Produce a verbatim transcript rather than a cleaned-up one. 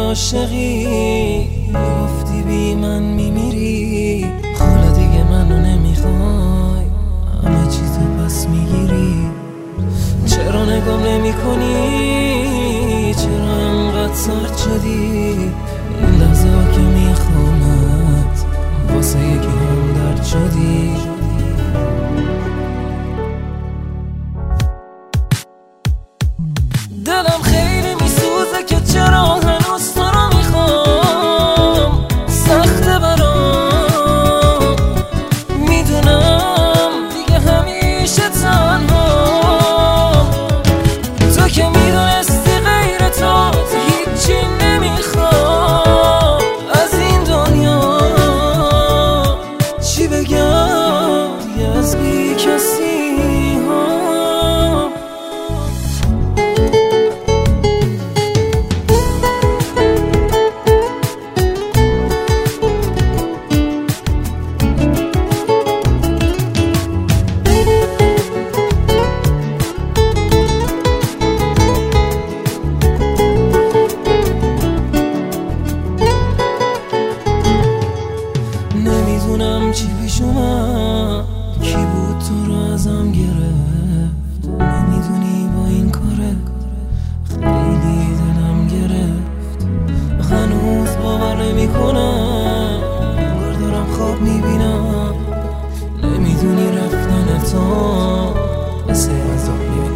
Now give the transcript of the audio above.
عاشقی، گفتی بی من میمیری، حالا دیگه منو نمیخوای، همه چی تو پس میگیری. چرا نگام نمی کنی؟ چرا انقدر سرد شدی؟ این لحظه ها که میخوامت واسه یکی هم درد شدی. دلم خیلی میسوزه که چرا هنوز تو رو میخوام، سخته برام، میدونم دیگه همیشه تنهام. تو که میدونستی غیر تو هیچی نمیخوام از این دنیا. چی بگم دیگه از بی کسی ها. نمیدونم چی پیش اومد، کی بود تو رو ازم گرفت. نمیدونی با این کاره خیلی دلم گرفت. هنوز باور نمی کنم، انگار دارم خواب میبینم. نمیدونی رفتن تو مثل عذاب میبینم.